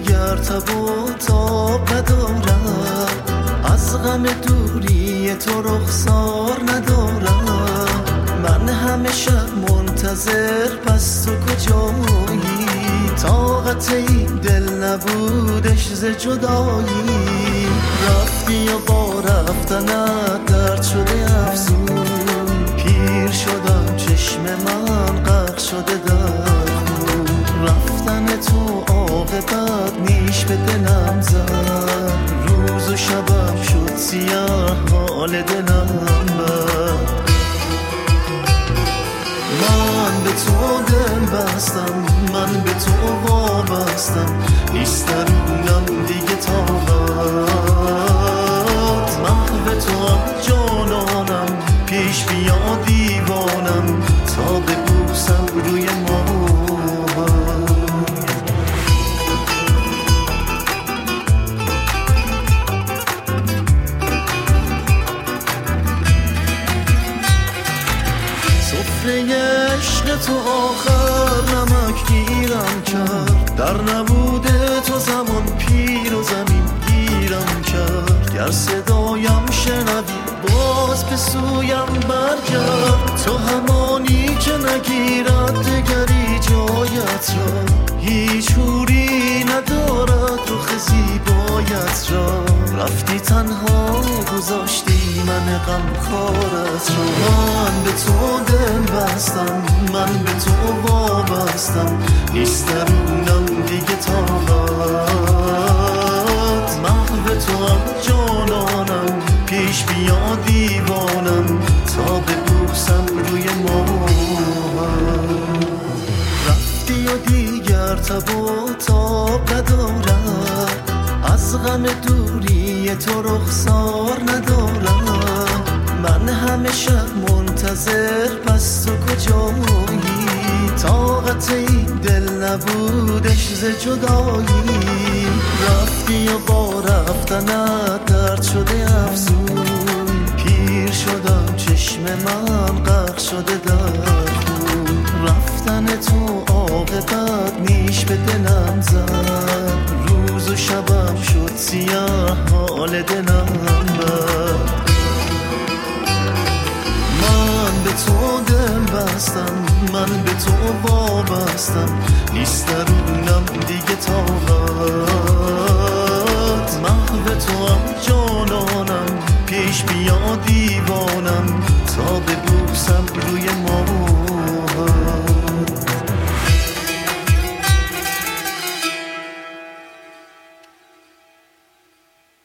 دیگر تب و تاب ندارم، از غم دوری تو رخسار ندارم. من همه شب منتظر، پس تو کجایی؟ طاقت این دل نبودش ز جدایی. رفتی و با رفتنت درد شده افزون، پیر شدم چشم من غرق شده در خون. رفتن تو عاقبت نیش به دلم زد، روز و شبم شد سیاه حال دلم بد. من به تو دل بستم، من به تو وابستم، نیست درونم دیگه طاقت. محو تو هم جانانم، پیش بیا دیوانم تا ببوسم روی ما. عشق تو آخر نمک گیرم کرد، در نبود تو زمان پیر و زمین گیرم کرد. گر صدایم شنوی باز به سویم برگرد، تو همانی که نگیرد دگری جایت را. هیچ حوری ندارد رخ زیبایت را، رفتی تنها گذاشتی من غمخوارت را. من به تو دل بستم، من به تو وابستم، نیست درونم دیگه طاقت. محو تو هم جانانم، پیش بیا دیوانم تا ببوسم روی ما. رفتی و دیگر تب و تاب ندارم، از غم دوری تو رخسار ندارم. من همه شب منتظر، پس تو کجایی؟ طاقت این دل نبودش ز جدایی. رفتی و با رفتنت درد شده افزون، پیر شدم چشم من غرق شده در خون. رفتن تو عاقبت نیش به دلم زد، روز و شبم شد سیاه حال دلم بد. من به تو دل بستم، من به تو وابستم، نیست درونم دیگه طاقت.